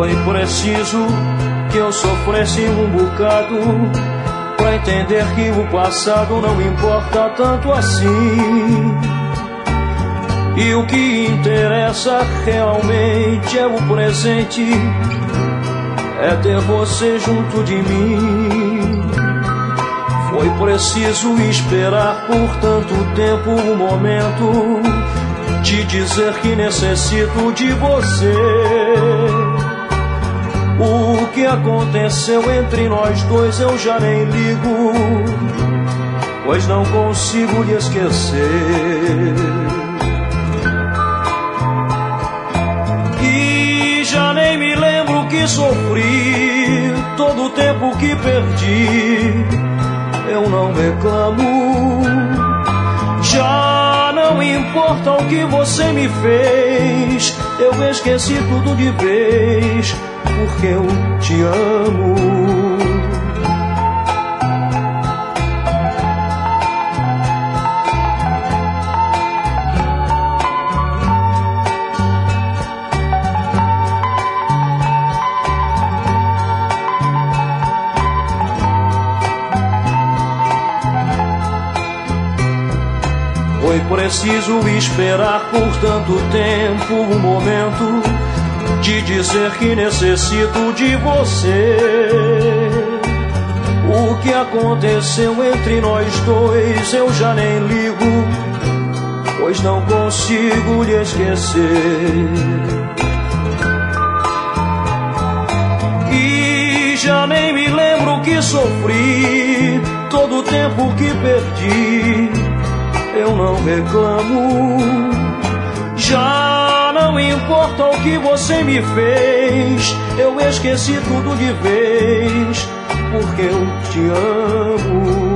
Foi preciso que eu sofresse um bocado pra entender que o passado não importa tanto assim. E o que interessa realmente é o presente, é ter você junto de mim. Foi preciso esperar por tanto tempo o momento de dizer que necessito de você. O que aconteceu entre nós dois eu já nem ligo, pois não consigo lhe esquecer. E já nem me lembro que sofri, todo o tempo que perdi, eu não reclamo. Já não importa o que você me fez, eu esqueci tudo de vez, porque eu te amo. Foi preciso esperar por tanto tempo o momento de dizer que necessito de você. O que aconteceu entre nós dois eu já nem ligo, pois não consigo lhe esquecer. E já nem me lembro que sofri, todo o tempo que perdi, eu não reclamo. Já não importa o que você me fez, eu esqueci tudo de vez, porque eu te amo.